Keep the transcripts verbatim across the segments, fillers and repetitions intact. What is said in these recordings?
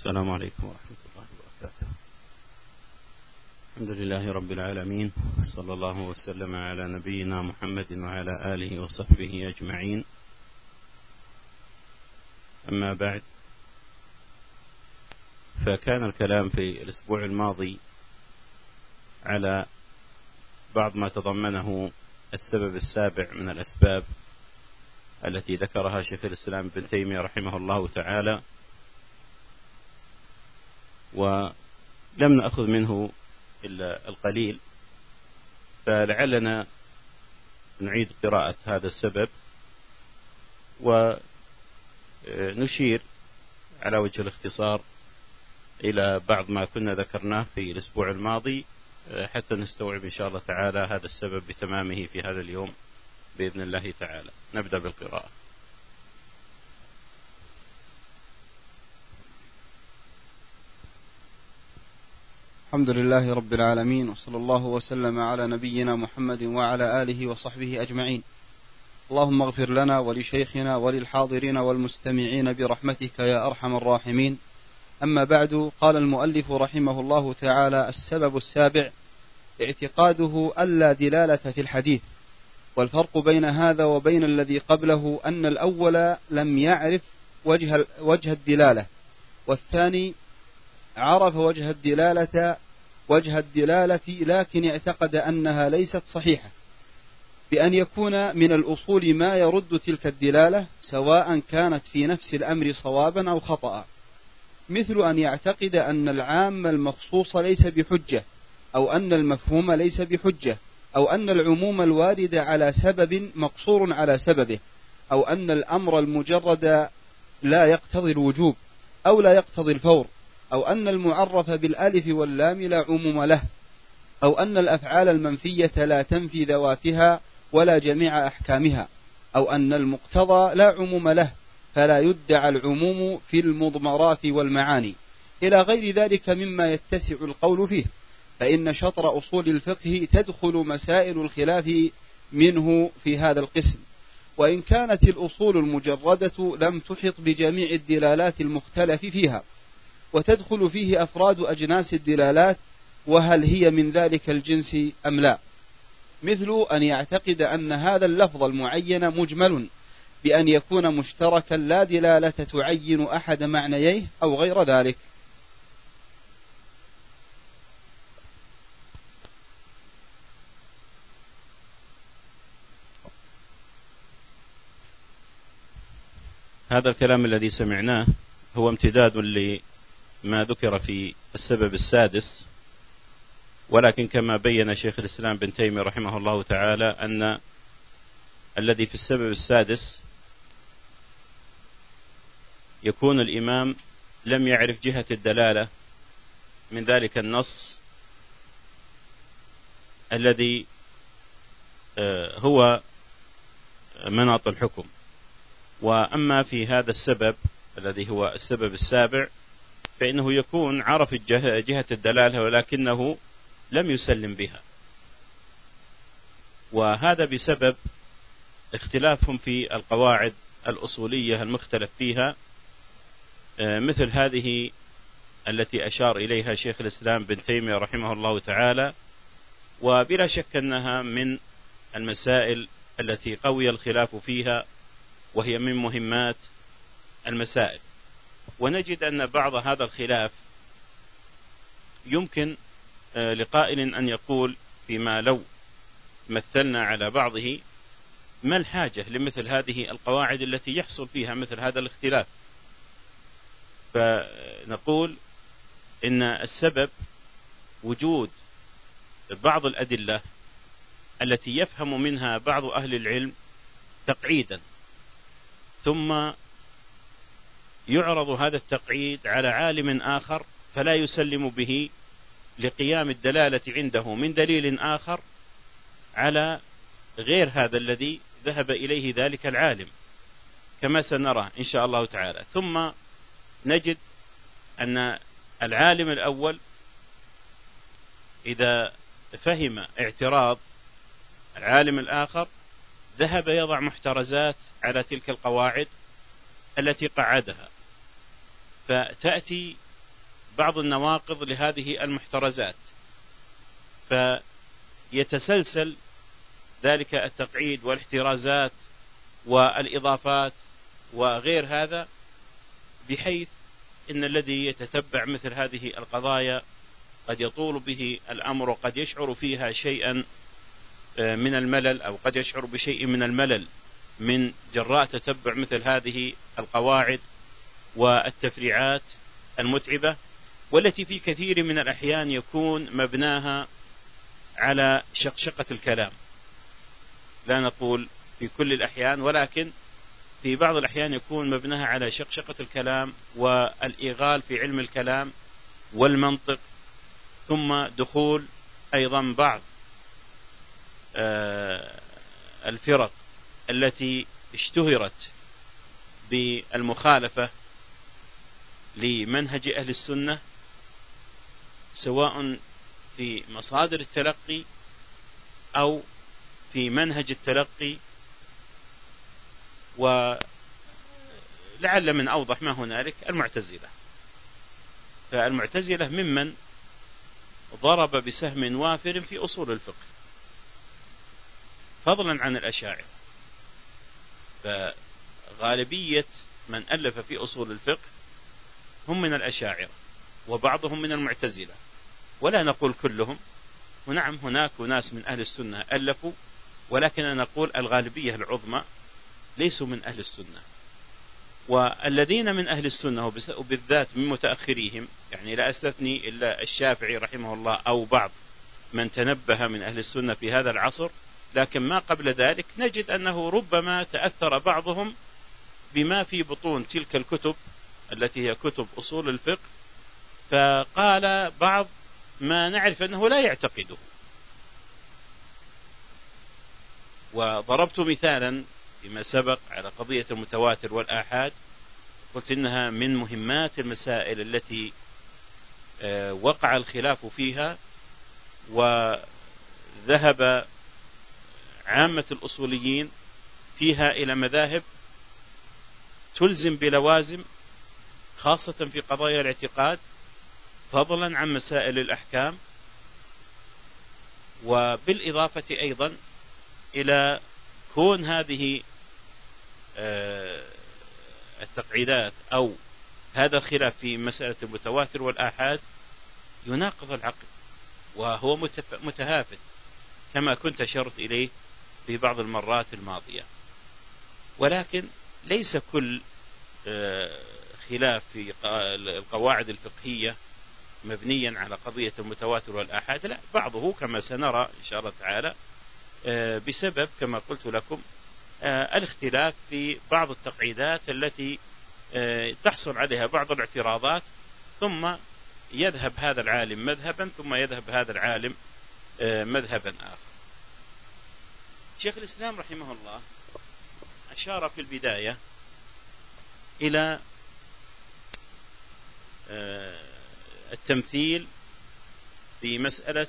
السلام عليكم ورحمة الله وبركاته. الحمد لله رب العالمين، صلى الله وسلم على نبينا محمد وعلى آله وصحبه أجمعين. أما بعد، فكان الكلام في الأسبوع الماضي على بعض ما تضمنه السبب السابع من الأسباب التي ذكرها شيخ الإسلام ابن تيمية رحمه الله تعالى، ولم نأخذ منه إلا القليل، فلعلنا نعيد قراءة هذا السبب ونشير على وجه الاختصار إلى بعض ما كنا ذكرناه في الأسبوع الماضي حتى نستوعب إن شاء الله تعالى هذا السبب بتمامه في هذا اليوم بإذن الله تعالى. نبدأ بالقراءة. الحمد لله رب العالمين، وصلى الله وسلم على نبينا محمد وعلى آله وصحبه أجمعين. اللهم اغفر لنا ولشيخنا وللحاضرين والمستمعين برحمتك يا أرحم الراحمين. أما بعد، قال المؤلف رحمه الله تعالى: السبب السابع اعتقاده ألا دلالة في الحديث. والفرق بين هذا وبين الذي قبله أن الأول لم يعرف وجه, وجه الدلالة، والثاني عرف وجه الدلالة وجه الدلالة لكن اعتقد أنها ليست صحيحة، بأن يكون من الأصول ما يرد تلك الدلالة سواء كانت في نفس الأمر صوابا أو خطأ، مثل أن يعتقد أن العام المخصوص ليس بحجة، أو أن المفهوم ليس بحجة، أو أن العموم الوارد على سبب مقصور على سببه، أو أن الأمر المجرد لا يقتضي الوجوب أو لا يقتضي الفور، أو أن المعرف بالألف واللام لا عموم له، أو أن الأفعال المنفية لا تنفي ذواتها ولا جميع أحكامها، أو أن المقتضى لا عموم له فلا يدعى العموم في المضمرات والمعاني، إلى غير ذلك مما يتسع القول فيه. فإن شطر أصول الفقه تدخل مسائل الخلاف منه في هذا القسم، وإن كانت الأصول المجردة لم تحط بجميع الدلالات المختلف فيها، وتدخل فيه أفراد أجناس الدلالات، وهل هي من ذلك الجنس أم لا، مثل أن يعتقد أن هذا اللفظ المعين مجمل بأن يكون مشتركا لا دلالة تعين أحد معنييه أو غير ذلك. هذا الكلام الذي سمعناه هو امتداد لما ذكر في السبب السادس، ولكن كما بين شيخ الإسلام بن تيمية رحمه الله تعالى أن الذي في السبب السادس يكون الإمام لم يعرف جهة الدلالة من ذلك النص الذي هو مناط الحكم. وأما في هذا السبب الذي هو السبب السابع فإنه يكون عرف جهة الدلالة ولكنه لم يسلم بها، وهذا بسبب اختلافهم في القواعد الأصولية المختلف فيها، مثل هذه التي أشار إليها شيخ الإسلام بن تيمية رحمه الله تعالى، وبلا شك أنها من المسائل التي قوي الخلاف فيها، وهي من مهمات المسائل. ونجد أن بعض هذا الخلاف يمكن لقائل أن يقول فيما لو مثلنا على بعضه: ما الحاجة لمثل هذه القواعد التي يحصل فيها مثل هذا الاختلاف؟ فنقول إن السبب وجود بعض الأدلة التي يفهم منها بعض أهل العلم تقعيدا، ثم يعرض هذا التقعيد على عالم آخر فلا يسلم به لقيام الدلالة عنده من دليل آخر على غير هذا الذي ذهب إليه ذلك العالم، كما سنرى إن شاء الله تعالى. ثم نجد أن العالم الأول إذا فهم اعتراض العالم الآخر ذهب يضع محترزات على تلك القواعد التي قعدها، فتأتي بعض النواقض لهذه المحترزات، فيتسلسل ذلك التقعيد والاحترازات والإضافات وغير هذا، بحيث إن الذي يتتبع مثل هذه القضايا قد يطول به الأمر، وقد يشعر فيها شيئا من الملل، أو قد يشعر بشيء من الملل من جراء تتبع مثل هذه القواعد والتفريعات المتعبة، والتي في كثير من الأحيان يكون مبناها على شقشقة الكلام. لا نقول في كل الأحيان، ولكن في بعض الأحيان يكون مبناها على شقشقة الكلام والإغال في علم الكلام والمنطق، ثم دخول أيضا بعض الفرق التي اشتهرت بالمخالفة لمنهج أهل السنة، سواء في مصادر التلقي أو في منهج التلقي. ولعل من أوضح ما هنالك المعتزلة. فالمعتزلة ممن ضرب بسهم وافر في أصول الفقه، فضلا عن الأشاعرة. فغالبية من ألف في أصول الفقه هم من الأشاعرة، وبعضهم من المعتزلة، ولا نقول كلهم. ونعم هناك ناس من أهل السنة ألفوا، ولكن أنا نقول الغالبية العظمى ليسوا من أهل السنة. والذين من أهل السنة وبالذات من متأخريهم، يعني لا أستثني إلا الشافعي رحمه الله أو بعض من تنبه من أهل السنة في هذا العصر، لكن ما قبل ذلك نجد أنه ربما تأثر بعضهم بما في بطون تلك الكتب التي هي كتب أصول الفقه، فقال بعض ما نعرف أنه لا يعتقده. وضربت مثالا فيما سبق على قضية المتواتر والآحاد، قلت إنها من مهمات المسائل التي وقع الخلاف فيها، وذهب عامة الأصوليين فيها إلى مذاهب تلزم بلوازم، خاصة في قضايا الاعتقاد، فضلا عن مسائل الأحكام. وبالإضافة أيضا إلى كون هذه التقعيدات أو هذا الخلاف في مسألة المتواتر والآحاد يناقض العقل، وهو متهافت كما كنت أشرت إليه في بعض المرات الماضية. ولكن ليس كل خلاف في القواعد الفقهية مبنيا على قضية المتواتر والآحاد، لا، بعضه كما سنرى إن شاء الله تعالى بسبب كما قلت لكم الاختلاف في بعض التقعيدات التي تحصل عليها بعض الاعتراضات، ثم يذهب هذا العالم مذهبا ثم يذهب هذا العالم مذهبا آخر. شيخ الإسلام رحمه الله أشار في البداية إلى التمثيل في مسألة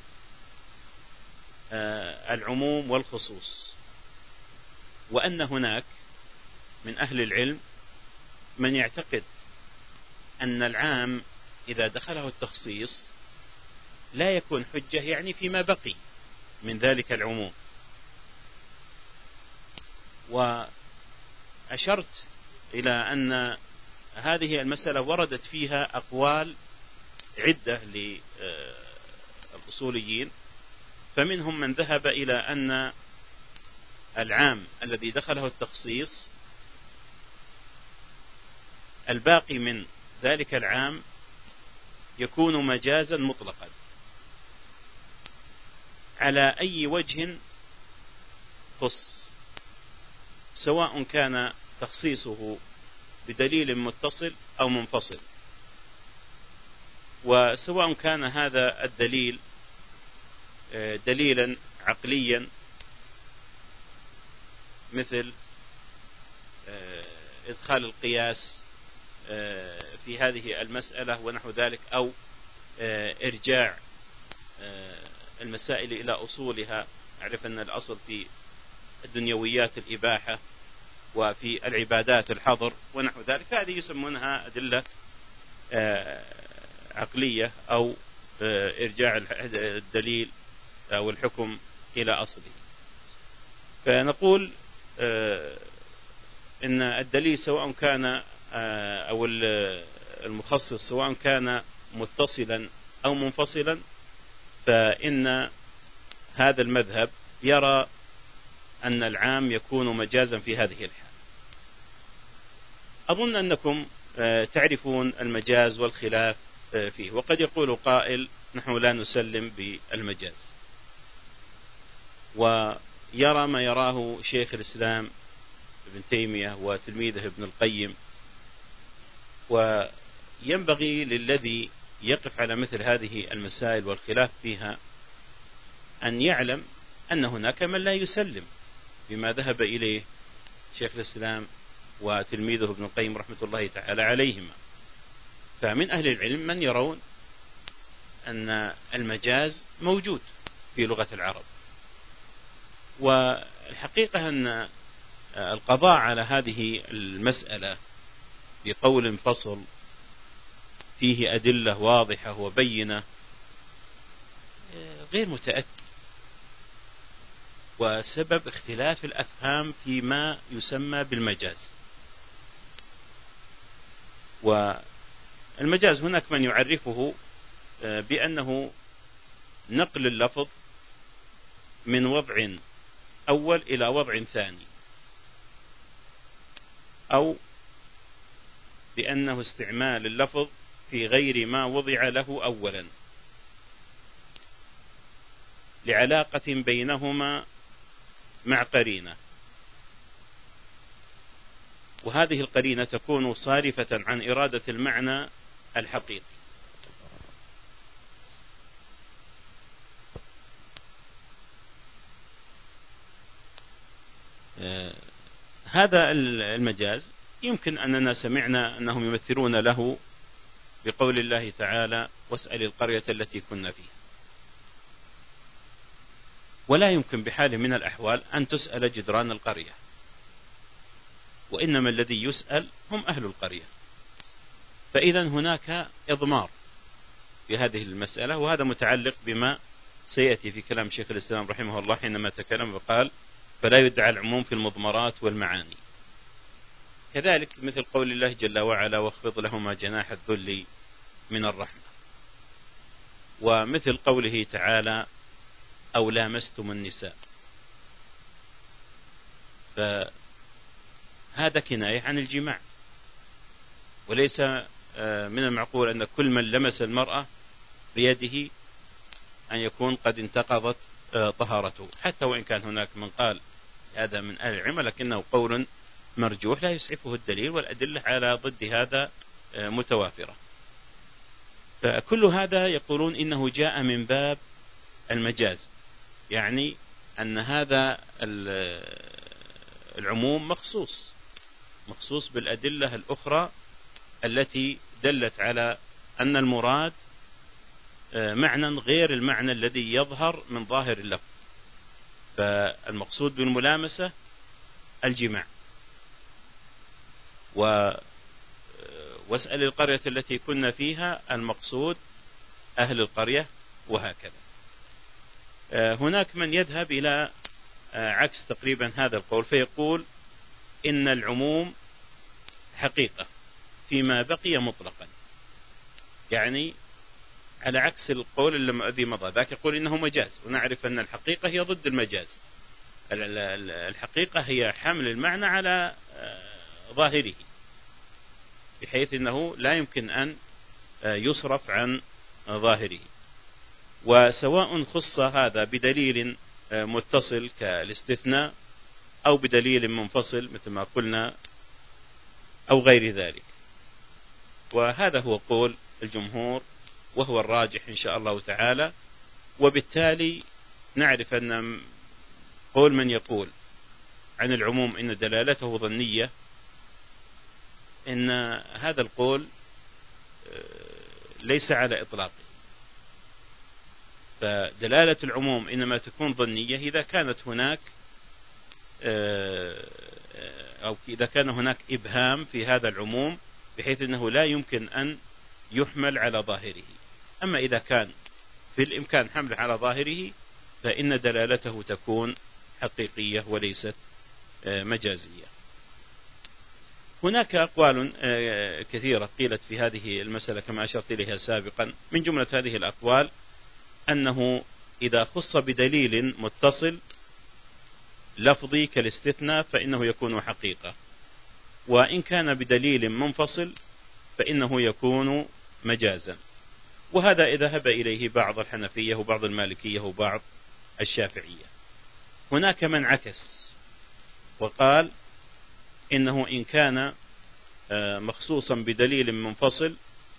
العموم والخصوص، وأن هناك من أهل العلم من يعتقد أن العام إذا دخله التخصيص لا يكون حجة، يعني فيما بقي من ذلك العموم. وأشرت إلى أن هذه المسألة وردت فيها أقوال عدة للأصوليين، فمنهم من ذهب إلى أن العام الذي دخله التخصيص الباقي من ذلك العام يكون مجازا مطلقا على أي وجه خص، سواء كان تخصيصه بدليل متصل أو منفصل، وسواء كان هذا الدليل دليلا عقليا مثل إدخال القياس في هذه المسألة ونحو ذلك، أو إرجاع المسائل إلى أصولها. أعرف أن الأصل في الدنيويات الإباحة، وفي العبادات الحظر ونحو ذلك، هذه يسمونها أدلة عقلية أو إرجاع الدليل أو الحكم إلى أصله. فنقول إن الدليل سواء كان أو المخصص سواء كان متصلا أو منفصلا، فإن هذا المذهب يرى أن العام يكون مجازا في هذه الحال. أظن أنكم تعرفون المجاز والخلاف فيه، وقد يقول قائل نحن لا نسلم بالمجاز، ويرى ما يراه شيخ الإسلام ابن تيمية وتلميذه ابن القيم. وينبغي للذي يقف على مثل هذه المسائل والخلاف فيها أن يعلم أن هناك من لا يسلم بما ذهب إليه شيخ الإسلام وتلميذه ابن القيم رحمة الله تعالى عليهما. فمن أهل العلم من يرون أن المجاز موجود في لغة العرب، والحقيقة أن القضاء على هذه المسألة بقول فصل فيه أدلة واضحة وبينة غير متأتي، وسبب اختلاف الأفهام فيما يسمى بالمجاز. والمجاز هناك من يعرفه بأنه نقل اللفظ من وضع أول إلى وضع ثاني، أو بأنه استعمال اللفظ في غير ما وضع له أولا لعلاقة بينهما مع قرينة، وهذه القرينة تكون صارفة عن إرادة المعنى الحقيقي. هذا المجاز يمكن أننا سمعنا أنهم يمثلون له بقول الله تعالى واسأل القرية التي كنا فيها، ولا يمكن بحال من الأحوال أن تسأل جدران القرية، وإنما الذي يسأل هم أهل القرية. فإذا هناك إضمار في هذه المسألة، وهذا متعلق بما سيأتي في كلام شيخ الإسلام رحمه الله حينما تكلم وقال فلا يدعى العموم في المضمرات والمعاني. كذلك مثل قول الله جل وعلا واخفض لهما جناح الذل من الرحمة، ومثل قوله تعالى أو لامستم النساء، فهذا كناية عن الجماع، وليس من المعقول أن كل من لمس المرأة بيده أن يكون قد انتقضت طهارته، حتى وإن كان هناك من قال هذا من أهل العلم، لكنه قول مرجوح لا يسعفه الدليل، والأدلة على ضد هذا متوافرة. فكل هذا يقولون إنه جاء من باب المجاز، يعني أن هذا العموم مخصوص مخصوص بالأدلة الأخرى التي دلت على أن المراد معنى غير المعنى الذي يظهر من ظاهر اللفظ. فالمقصود بالملامسة الجماع، واسأل القرية التي كنا فيها المقصود أهل القرية، وهكذا. هناك من يذهب إلى عكس تقريبا هذا القول، فيقول إن العموم حقيقة فيما بقي مطلقا، يعني على عكس القول الذي مضى. ذاك يقول إنه مجاز، ونعرف أن الحقيقة هي ضد المجاز. الحقيقة هي حمل المعنى على ظاهره، بحيث أنه لا يمكن أن يصرف عن ظاهره. وسواء خص هذا بدليل متصل كالاستثناء أو بدليل منفصل مثل ما قلنا أو غير ذلك. وهذا هو قول الجمهور، وهو الراجح إن شاء الله تعالى. وبالتالي نعرف أن قول من يقول عن العموم إن دلالته ظنية، إن هذا القول ليس على إطلاقه. فدلالة العموم إنما تكون ظنية إذا كانت هناك أو إذا كان هناك إبهام في هذا العموم، بحيث أنه لا يمكن أن يحمل على ظاهره. أما إذا كان في الإمكان حمله على ظاهره فإن دلالته تكون حقيقية وليست مجازية. هناك أقوال كثيرة قيلت في هذه المسألة كما أشرت إليها سابقا. من جملة هذه الأقوال أنه إذا خص بدليل متصل لفظي كالاستثناء فإنه يكون حقيقة، وإن كان بدليل منفصل فإنه يكون مجازا. وهذا إذا ذهب إليه بعض الحنفية وبعض المالكية وبعض الشافعية. هناك من عكس وقال إنه إن كان مخصوصا بدليل منفصل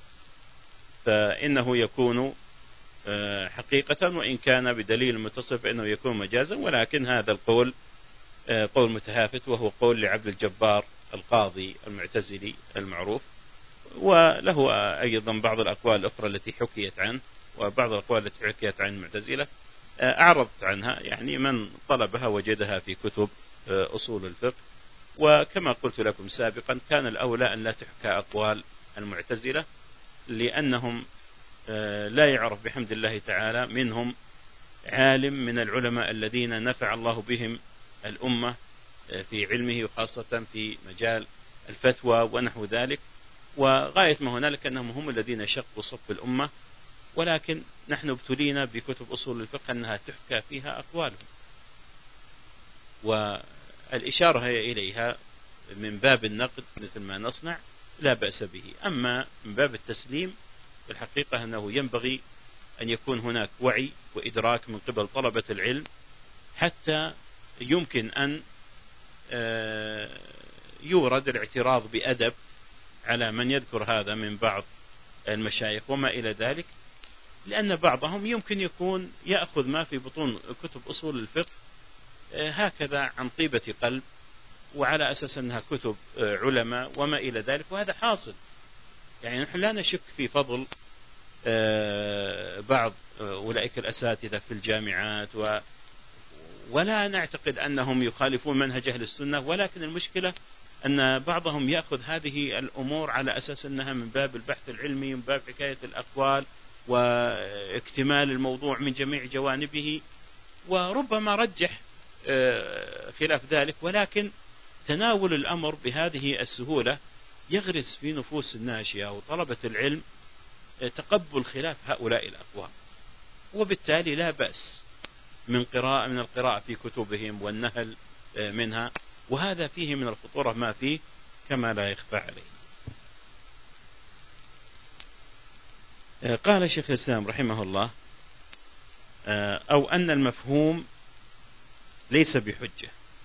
فإنه يكون حقيقة، وإن كان بدليل متصل فإنه يكون مجازا. ولكن هذا القول قول متهافت، وهو قول لعبد الجبار القاضي المعتزلي المعروف، وله أيضا بعض الأقوال الأخرى التي حكيت عنه، وبعض الأقوال التي حكيت عن المعتزلة أعرضت عنها، يعني من طلبها وجدها في كتب أصول الفقه. وكما قلت لكم سابقا كان الأولى أن لا تحكى أقوال المعتزلة، لأنهم لا يعرف بحمد الله تعالى منهم عالم من العلماء الذين نفع الله بهم الأمة في علمه، وخاصة في مجال الفتوى ونحو ذلك. وغاية ما هنالك أنهم هم الذين شقوا صف الأمة، ولكن نحن ابتلينا بكتب أصول الفقه أنها تحكى فيها أقوالهم، والإشارة إليها من باب النقد مثل ما نصنع لا بأس به. أما من باب التسليم في الحقيقة أنه ينبغي أن يكون هناك وعي وإدراك من قبل طلبة العلم حتى يمكن أن يورد الاعتراض بأدب على من يذكر هذا من بعض المشايخ وما إلى ذلك، لأن بعضهم يمكن يكون يأخذ ما في بطون كتب أصول الفقه هكذا عن طيبة قلب، وعلى أساس أنها كتب علماء وما إلى ذلك، وهذا حاصل. يعني نحن لا نشك في فضل بعض أولئك الأساتذة في الجامعات، و ولا نعتقد أنهم يخالفون منهج أهل السنة، ولكن المشكلة أن بعضهم يأخذ هذه الأمور على أساس أنها من باب البحث العلمي، من باب حكاية الأقوال واكتمال الموضوع من جميع جوانبه، وربما رجح خلاف ذلك. ولكن تناول الأمر بهذه السهولة يغرس في نفوس الناشئة وطلبة العلم تقبل خلاف هؤلاء الأقوام، وبالتالي لا بأس من قراءة من القراءة في كتبهم والنهل منها، وهذا فيه من الخطورة ما فيه كما لا يخفى عليه. قال شيخ الإسلام رحمه الله: أو أن المفهوم ليس بحجة.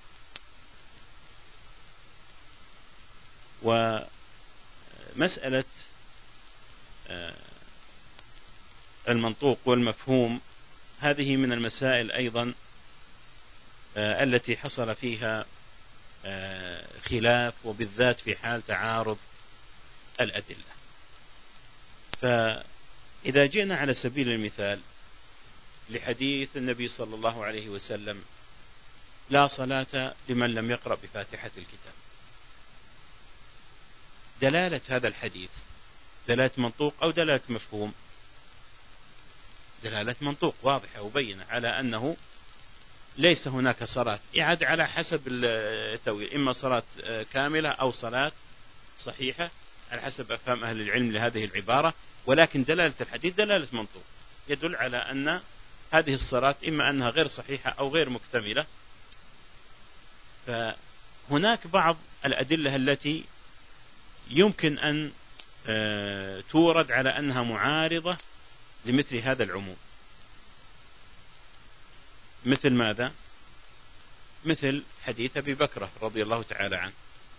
ومسألة المنطوق والمفهوم هذه من المسائل أيضا التي حصل فيها خلاف، وبالذات في حال تعارض الأدلة. فإذا جئنا على سبيل المثال لحديث النبي صلى الله عليه وسلم: لا صلاة لمن لم يقرأ بفاتحة الكتاب، دلالة هذا الحديث دلالة منطوق أو دلالة مفهوم؟ دلالة منطوق واضحة وبينة على أنه ليس هناك صلاة، إعاد على حسب التويل، إما صلاة كاملة أو صلاة صحيحة على حسب أفهام أهل العلم لهذه العبارة. ولكن دلالة الحديث دلالة منطوق، يدل على أن هذه الصلاة إما أنها غير صحيحة أو غير مكتملة. فهناك بعض الأدلة التي يمكن أن تورد على أنها معارضة لمثل هذا العموم. مثل ماذا؟ مثل حديث أبي بكر رضي الله تعالى عنه،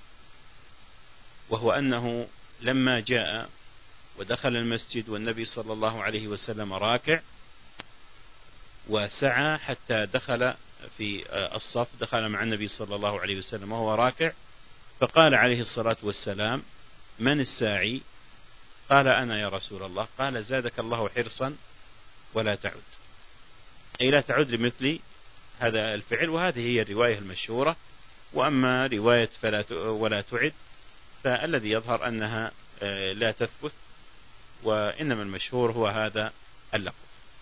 وهو أنه لما جاء ودخل المسجد والنبي صلى الله عليه وسلم راكع، وسعى حتى دخل في الصف، دخل مع النبي صلى الله عليه وسلم وهو راكع، فقال عليه الصلاة والسلام: من الساعي؟ قال: أنا يا رسول الله. قال: زادك الله حرصا ولا تعد، أي لا تعد لمثل هذا الفعل. وهذه هي الرواية المشهورة. وأما رواية فلا ولا تعد فالذي يظهر أنها لا تثبت، وإنما المشهور هو هذا اللفظ.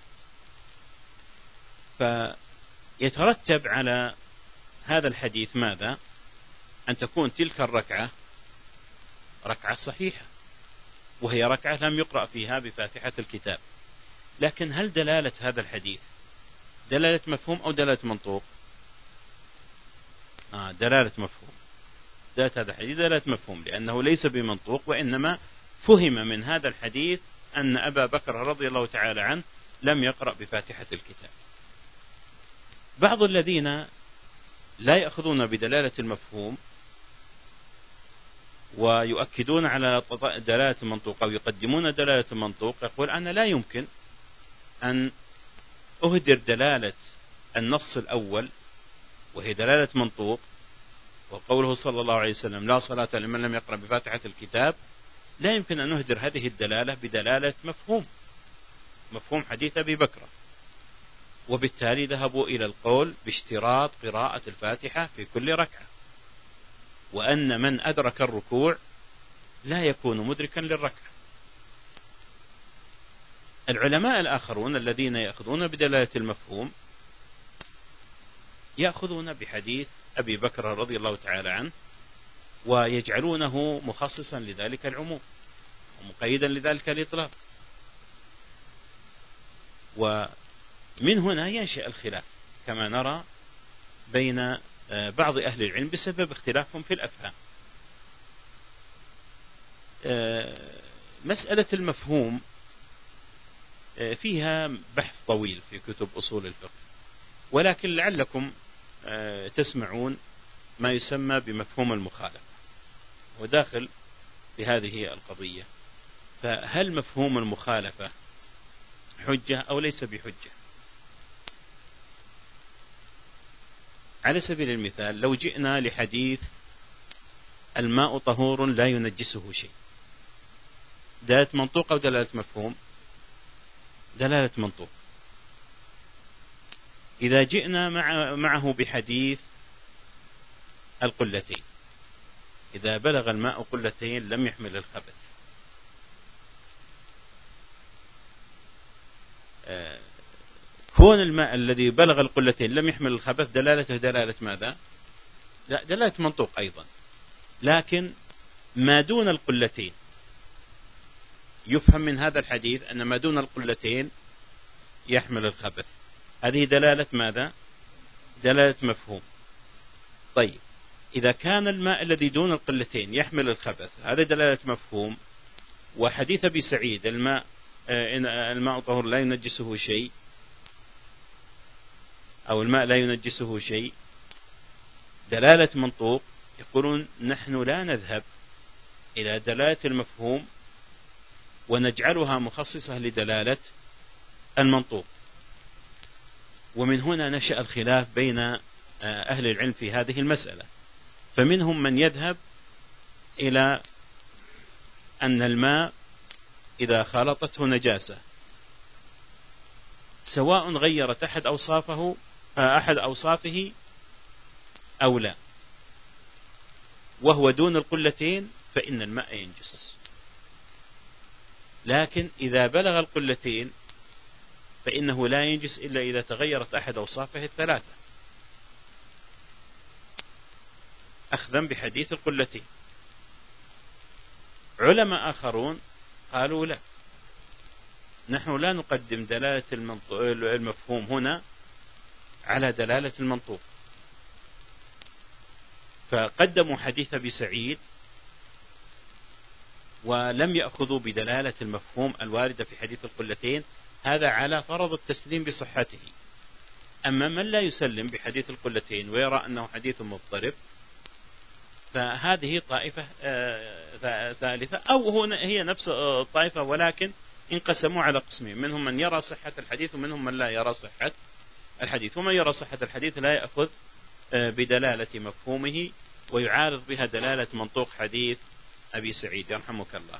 فيترتب على هذا الحديث ماذا؟ أن تكون تلك الركعة ركعة صحيحة، وهي ركعة لم يقرأ فيها بفاتحة الكتاب. لكن هل دلالة هذا الحديث دلالة مفهوم أو دلالة منطوق؟ آه دلالة مفهوم. دلالة هذا الحديث دلالة مفهوم، لأنه ليس بمنطوق، وإنما فهم من هذا الحديث أن أبا بكر رضي الله تعالى عنه لم يقرأ بفاتحة الكتاب. بعض الذين لا يأخذون بدلالة المفهوم ويؤكدون على دلالة المنطوق أو يقدمون دلالة المنطوق، يقول أنا لا يمكن أن أهدر دلالة النص الأول وهي دلالة منطوق، وقوله صلى الله عليه وسلم لا صلاة لمن لم يقرأ بفاتحة الكتاب، لا يمكن أن نهدر هذه الدلالة بدلالة مفهوم مفهوم حديث أبي بكر. وبالتالي ذهبوا إلى القول باشتراط قراءة الفاتحة في كل ركعة، وأن من أدرك الركوع لا يكون مدركا للركعة. العلماء الآخرون الذين يأخذون بدلالة المفهوم يأخذون بحديث أبي بكر رضي الله تعالى عنه ويجعلونه مخصصا لذلك العموم ومقيدا لذلك الإطلاق. ومن هنا ينشأ الخلاف كما نرى بين بعض أهل العلم بسبب اختلافهم في الأفهام. مسألة المفهوم فيها بحث طويل في كتب أصول الفقه، ولكن لعلكم تسمعون ما يسمى بمفهوم المخالفة وداخل بهذه القضية. فهل مفهوم المخالفة حجة أو ليس بحجة؟ على سبيل المثال لو جئنا لحديث الماء طهور لا ينجسه شيء، دلالة منطوق أو دلالة مفهوم؟ دلالة منطوق. إذا جئنا مع معه بحديث القلتين، إذا بلغ الماء قلتين لم يحمل الخبث، آه كون الماء الذي بلغ القلتين لم يحمل الخبث دلالته دلالة ماذا؟ لا، دلالة منطوق أيضا. لكن ما دون القلتين يفهم من هذا الحديث أن ما دون القلتين يحمل الخبث، هذه دلالة ماذا؟ دلالة مفهوم. طيب إذا كان الماء الذي دون القلتين يحمل الخبث، هذا دلالة مفهوم. وحديث أبي سعيد الماء الماء طهور لا ينجسه شيء، أو الماء لا ينجسه شيء، دلالة منطوق. يقولون نحن لا نذهب إلى دلالة المفهوم ونجعلها مخصصة لدلالة المنطوق. ومن هنا نشأ الخلاف بين أهل العلم في هذه المسألة، فمنهم من يذهب إلى أن الماء إذا خالطته نجاسة سواء غيرت أحد أوصافه أحد أوصافه أو لا، وهو دون القلتين فإن الماء ينجس. لكن إذا بلغ القلتين فإنه لا ينجس إلا إذا تغيرت أحد أوصافه الثلاثة، أخذا بحديث القلتين. علماء آخرون قالوا لا، نحن لا نقدم دلالة المفهوم هنا على دلالة المنطوق، فقدموا حديث أبي سعيد ولم يأخذوا بدلالة المفهوم الواردة في حديث القلتين، هذا على فرض التسليم بصحته. أما من لا يسلم بحديث القلتين ويرى أنه حديث مضطرب فهذه طائفة ثالثة، أو هي نفس الطائفة ولكن انقسموا على قسمين، منهم من يرى صحة الحديث ومنهم من لا يرى صحة الحديث. ومن يرى صحة الحديث لا يأخذ بدلالة مفهومه ويعارض بها دلالة منطوق حديث أبي سعيد يرحمك الله.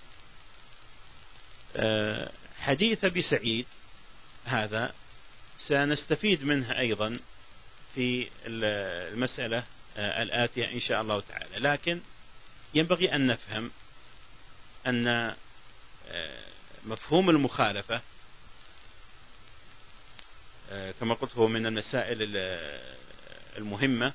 حديث أبي سعيد هذا سنستفيد منه أيضا في المسألة الآتية إن شاء الله تعالى، لكن ينبغي أن نفهم أن مفهوم المخالفة كما قلت هو من المسائل المهمة،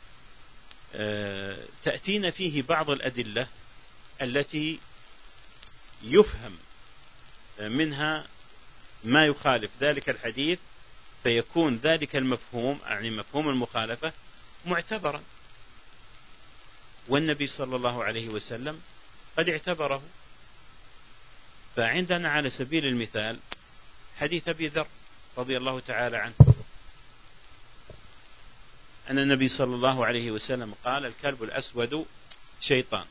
تأتينا فيه بعض الأدلة التي يفهم منها ما يخالف ذلك الحديث، فيكون ذلك المفهوم يعني مفهوم المخالفة معتبرا، والنبي صلى الله عليه وسلم قد اعتبره. فعندنا على سبيل المثال حديث أبي ذر رضي الله تعالى عنه أن النبي صلى الله عليه وسلم قال: الكلب الأسود شيطان.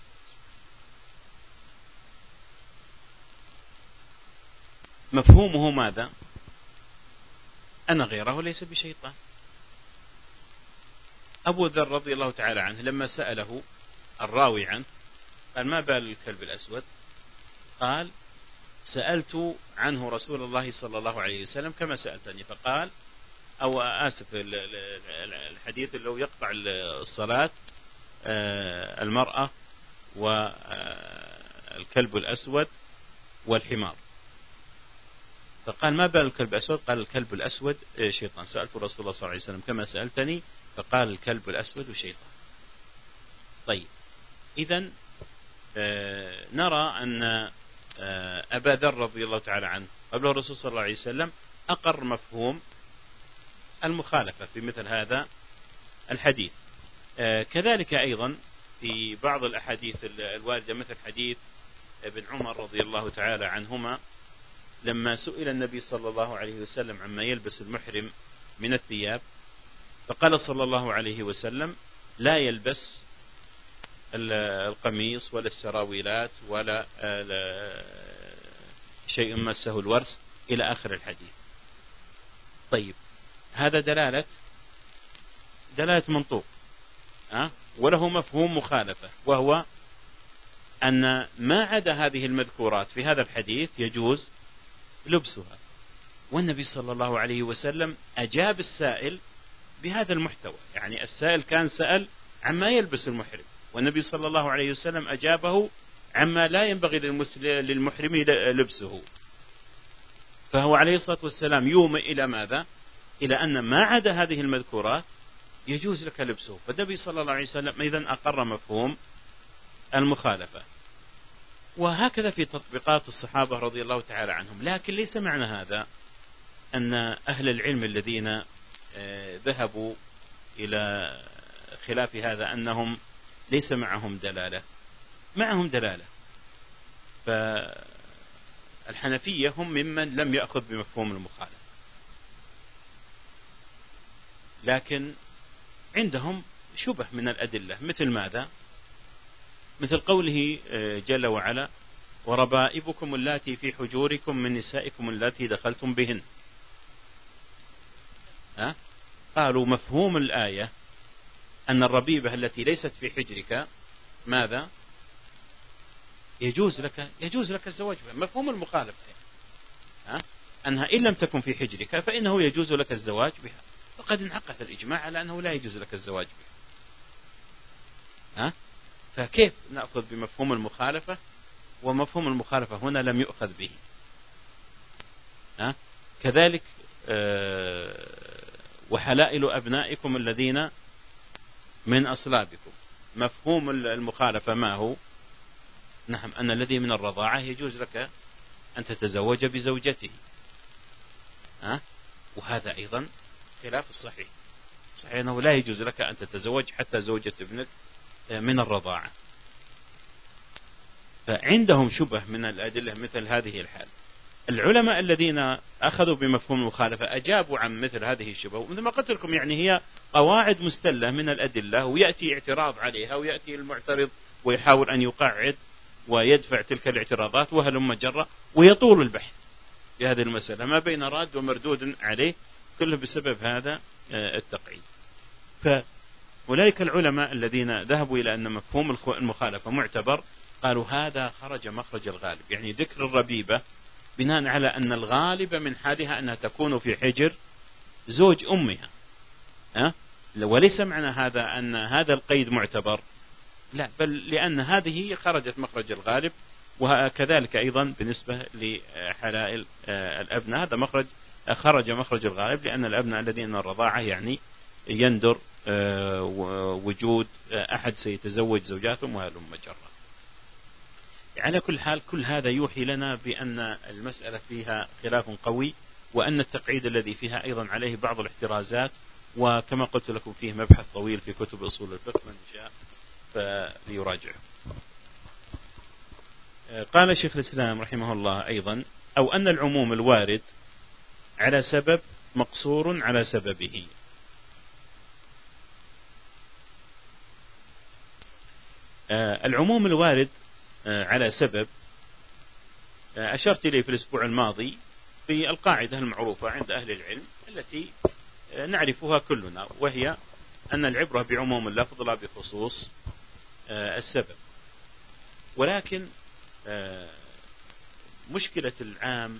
مفهومه ماذا؟ أن غيره ليس بشيطان. أبو ذر رضي الله تعالى عنه لما سأله الراوي عنه قال: ما بال الكلب الأسود؟ قال: سألت عنه رسول الله صلى الله عليه وسلم كما سألتني. فقال أو آسف الحديث اللي هو يقطع الصلاة المرأة والكلب الأسود والحمار. فقال: ما بال الكلب الأسود؟ قال: الكلب الأسود شيطان. سألت رسول الله صلى الله عليه وسلم كما سألتني، فقال: الكلب الأسود شيطان. طيب، إذن نرى أن أبا ذر رضي الله تعالى عنه قبل الرسول صلى الله عليه وسلم أقر مفهوم المخالفة في مثل هذا الحديث. كذلك أيضا في بعض الأحاديث الواردة مثل حديث ابن عمر رضي الله تعالى عنهما لما سئل النبي صلى الله عليه وسلم عما يلبس المحرم من الثياب، فقال صلى الله عليه وسلم: لا يلبس القميص ولا السراويلات ولا شيء مسه الورس إلى آخر الحديث. طيب، هذا دلالة دلالة منطوق أه؟ وله مفهوم مخالفة، وهو أن ما عدا هذه المذكورات في هذا الحديث يجوز لبسها. والنبي صلى الله عليه وسلم أجاب السائل بهذا المحتوى، يعني السائل كان سأل عما يلبس المحرم، والنبي صلى الله عليه وسلم أجابه عما لا ينبغي للمحرم لبسه. فهو عليه الصلاة والسلام يومئ إلى ماذا؟ إلى أن ما عدا هذه المذكورات يجوز لك لبسه. فالنبي صلى الله عليه وسلم إذن أقر مفهوم المخالفة. وهكذا في تطبيقات الصحابة رضي الله تعالى عنهم. لكن ليس معنى هذا أن أهل العلم الذين ذهبوا إلى خلاف هذا أنهم ليس معهم دلالة، معهم دلالة. فالحنفية هم ممن لم يأخذ بمفهوم المخالفة، لكن عندهم شبه من الأدلة. مثل ماذا؟ مثل قوله جل وعلا: وربائبكم اللاتي في حجوركم من نسائكم اللاتي دخلتم بهن. أه؟ قالوا مفهوم الآية أن الربيبة التي ليست في حجرك ماذا؟ يجوز لك يجوز لك الزواج بها. مفهوم المخالفة أه؟ أنها إن لم تكن في حجرك فإنه يجوز لك الزواج بها. وقد انعقد الإجماع على أنه لا يجوز لك الزواج بها. أه؟ فكيف نأخذ بمفهوم المخالفة ومفهوم المخالفة هنا لم يؤخذ به؟ أه؟ كذلك أه وحلائل أبنائكم الذين من أصلابكم. مفهوم المخالفة ما هو؟ نعم، أن الذي من الرضاعة يجوز لك أن تتزوج بزوجته. أه؟ وهذا أيضا خلاف الصحيح. صحيح أنه لا يجوز لك أن تتزوج حتى زوجة ابنك من الرضاعة. فعندهم شبه من الأدلة مثل هذه الحال. العلماء الذين أخذوا بمفهوم المخالفة أجابوا عن مثل هذه الشبه. ومثل ما قلت لكم يعني هي قواعد مستلة من الأدلة، ويأتي اعتراض عليها، ويأتي المعترض ويحاول أن يقاعد ويدفع تلك الاعتراضات وهلم جرة، ويطول البحث في هذه المسألة ما بين راد ومردود عليه، كله بسبب هذا التقعيد. فأولئك العلماء الذين ذهبوا إلى أن مفهوم المخالفة معتبر قالوا هذا خرج مخرج الغالب، يعني ذكر الربيبة بناء على أن الغالب من حالها أنها تكون في حجر زوج أمها. أه؟ وليس معنى هذا أن هذا القيد معتبر، لا، بل لأن هذه خرجت مخرج الغالب وكذلك أيضا بالنسبة لحلائل الأبناء، هذا مخرج خرج مخرج الغالب، لأن الأبناء الذين من الرضاعة يعني يندر وجود أحد سيتزوج زوجاتهم وهلم مجرة. على كل حال كل هذا يوحي لنا بأن المسألة فيها خلاف قوي، وأن التقعيد الذي فيها أيضا عليه بعض الاحترازات، وكما قلت لكم فيه مبحث طويل في كتب أصول الفقه من شاء فليراجعه. قال شيخ الإسلام رحمه الله أيضا: أو أن العموم الوارد على سبب مقصور على سببه. العموم الوارد على سبب أشرت إليه في الأسبوع الماضي في القاعدة المعروفة عند أهل العلم التي نعرفها كلنا، وهي أن العبرة بعموم اللفظ لا بخصوص السبب. ولكن مشكلة العام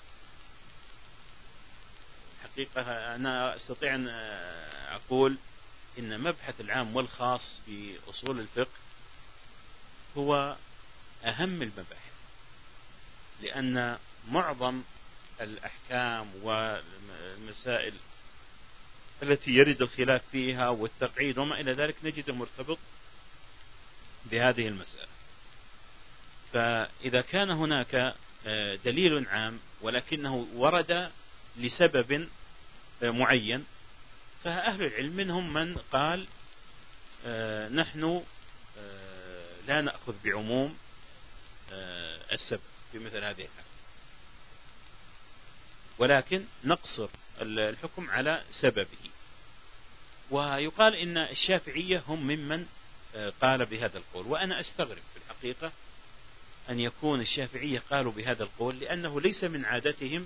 حقيقة أنا أستطيع أن أقول إن مبحث العام والخاص بأصول الفقه هو أهم المباحث، لأن معظم الأحكام والمسائل التي يرد الخلاف فيها والتقعيد وما إلى ذلك نجده مرتبط بهذه المسألة. فإذا كان هناك دليل عام ولكنه ورد لسبب معين، فأهل العلم منهم من قال نحن لا نأخذ بعموم السبب في مثل هذه الحالة، ولكن نقصر الحكم على سببه. ويقال إن الشافعية هم ممن قال بهذا القول، وأنا أستغرب في الحقيقة أن يكون الشافعية قالوا بهذا القول، لأنه ليس من عادتهم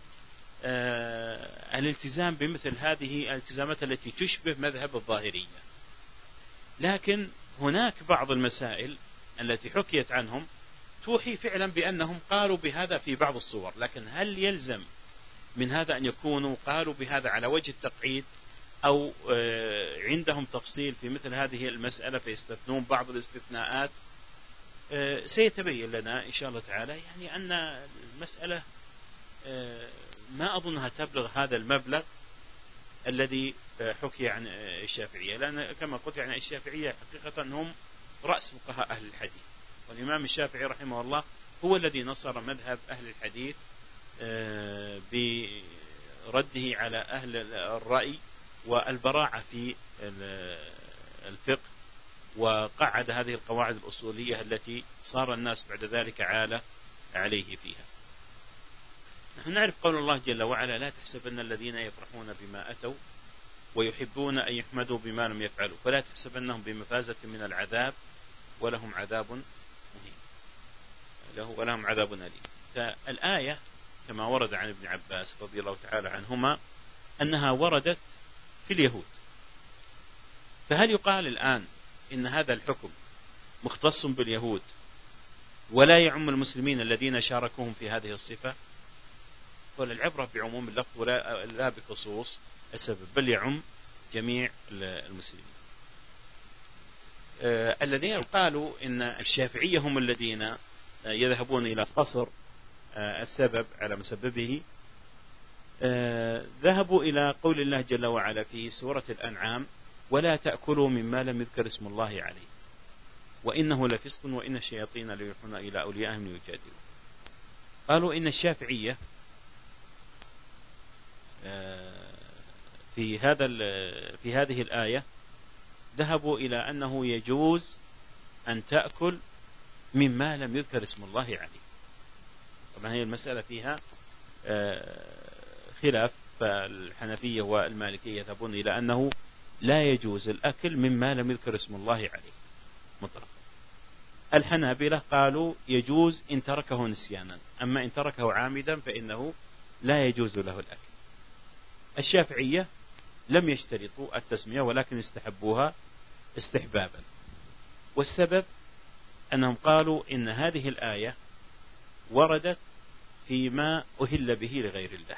الالتزام بمثل هذه الالتزامات التي تشبه مذهب الظاهرية. لكن هناك بعض المسائل التي حكيت عنهم توحي فعلا بأنهم قالوا بهذا في بعض الصور، لكن هل يلزم من هذا أن يكونوا قالوا بهذا على وجه التقعيد، أو عندهم تفصيل في مثل هذه المسألة فيستثنون بعض الاستثناءات؟ سيتبين لنا إن شاء الله تعالى يعني أن المسألة ما أظنها تبلغ هذا المبلغ الذي حكي عن الشافعية، لأن كما قلت يعني الشافعية حقيقة هم رأس فقهاء أهل الحديث، والإمام الشافعي رحمه الله هو الذي نصر مذهب أهل الحديث برده على أهل الرأي والبراعة في الفقه، وقعد هذه القواعد الأصولية التي صار الناس بعد ذلك عالة عليه فيها. نحن نعرف قول الله جل وعلا: لا تحسبن الذين يفرحون بما أتوا ويحبون أن يحمدوا بما لم يفعلوا فلا تحسبنهم بمفازة من العذاب ولهم عذاب مهين له ولهم عذاب أليم. فالآية كما ورد عن ابن عباس رضي الله تعالى عنهما أنها وردت في اليهود، فهل يقال الآن إن هذا الحكم مختص باليهود ولا يعم المسلمين الذين شاركوهم في هذه الصفة؟ ولا العبرة بعموم اللفظ ولا لا بخصوص السبب، بل يعم جميع المسلمين. آه الذين قالوا إن الشافعية هم الذين يذهبون إلى قصر آه السبب على مسببه، آه ذهبوا إلى قول الله جل وعلا في سورة الأنعام: ولا تأكلوا مما لم يذكر اسم الله عليه وإنه لفسق وإن الشياطين ليوحون إلى أوليائهم ليجادلوا. قالوا إن الشافعية في هذا في هذه الآية ذهبوا إلى أنه يجوز أن تأكل مما لم يذكر اسم الله عليه. طبعا هي المسألة فيها خلاف، فالحنفية والمالكية يذهبون إلى أنه لا يجوز الأكل مما لم يذكر اسم الله عليه مطلقا. الحنابلة قالوا يجوز إن تركه نسيانا، أما إن تركه عامدا فإنه لا يجوز له الأكل. الشافعية لم يشترطوا التسمية ولكن استحبوها استحبابا، والسبب أنهم قالوا إن هذه الآية وردت فيما أهل به لغير الله،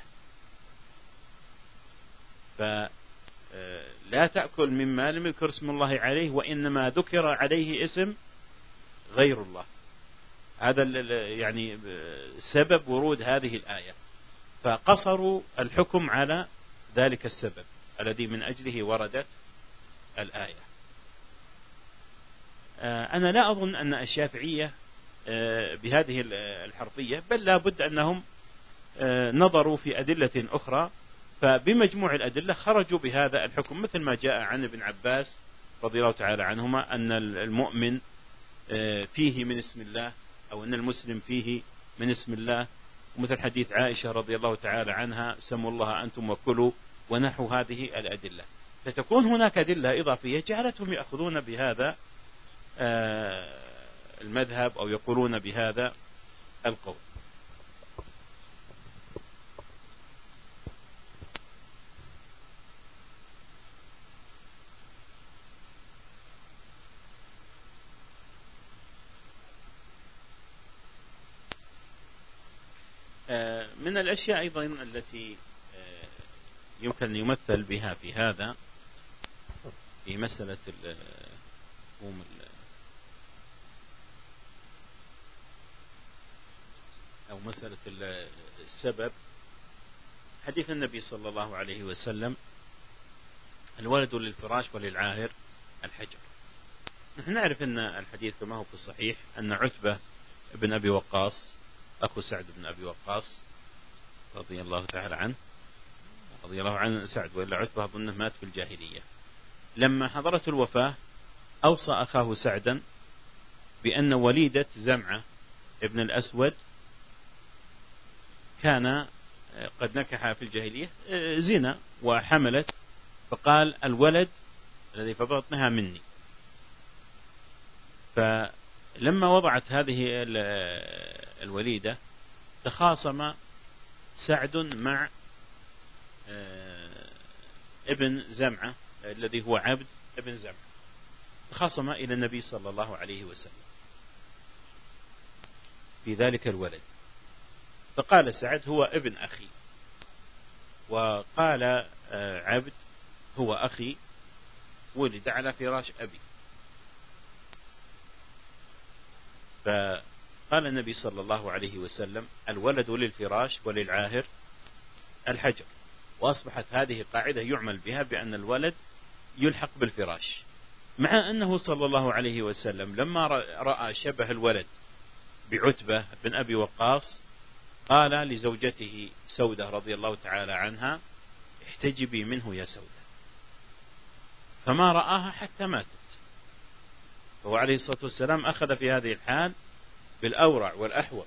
فلا تأكل مما لم يذكر اسم الله عليه وإنما ذكر عليه اسم غير الله. هذا يعني سبب ورود هذه الآية، فقصروا الحكم على ذلك السبب الذي من أجله وردت الآية. أنا لا أظن أن الشافعية بهذه الحرفية، بل لا بد أنهم نظروا في أدلة أخرى، فبمجموع الأدلة خرجوا بهذا الحكم، مثل ما جاء عن ابن عباس رضي الله تعالى عنهما أن المؤمن فيه من اسم الله، أو أن المسلم فيه من اسم الله، ومثل حديث عائشة رضي الله تعالى عنها سموا الله أنتم وكلوا، ونحو هذه الأدلة. فتكون هناك أدلة إضافية جعلتهم يأخذون بهذا المذهب أو يقولون بهذا القول. من الأشياء أيضا التي يمكن أن يمثل بها في هذا، في مسألة أو مسألة السبب، حديث النبي صلى الله عليه وسلم الولد للفراش وللعاهر الحجر. نحن نعرف أن الحديث كما هو في الصحيح أن عتبة بن أبي وقاص أخو سعد بن أبي وقاص رضي الله تعالى عنه، رضي الله عنه سعد، وإلا عتبة أظنه مات في الجاهلية، لما حضرت الوفاة أوصى أخاه سعدا بأن وليدة زمعة ابن الأسود كان قد نكح في الجاهلية زنا وحملت، فقال الولد الذي في بطنها مني. فلما وضعت هذه الوليدة تخاصم سعد مع ابن زمعة الذي هو عبد ابن زمعة، تخاصم إلى النبي صلى الله عليه وسلم في ذلك الولد، فقال سعد هو ابن أخي، وقال عبد هو أخي ولد على فراش أبي. فقال النبي صلى الله عليه وسلم الولد للفراش وللعاهر الحجر، وأصبحت هذه قاعدة يعمل بها بأن الولد يلحق بالفراش، مع أنه صلى الله عليه وسلم لما رأى شبه الولد بعتبة بن أبي وقاص قال لزوجته سودة رضي الله تعالى عنها احتجبي منه يا سودة، فما رآها حتى ماتت. فهو عليه الصلاة والسلام أخذ في هذه الحال بالأورع والأحوط،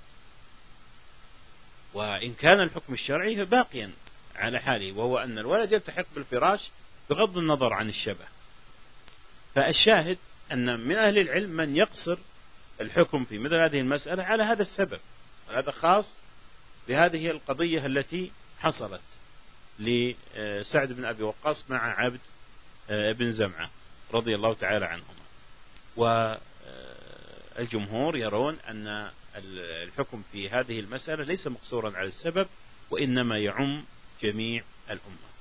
وإن كان الحكم الشرعي باقيا على حاله، وهو أن الولد يلتحق بالفراش بغض النظر عن الشبه. فالشاهد أن من أهل العلم من يقصر الحكم في مثل هذه المسألة على هذا السبب، وهذا خاص بهذه القضية التي حصلت لسعد بن أبي وقاص مع عبد بن زمعة رضي الله تعالى عنهما. والجمهور يرون أن الحكم في هذه المسألة ليس مقصورا على السبب، وإنما يعم جميع الأمة.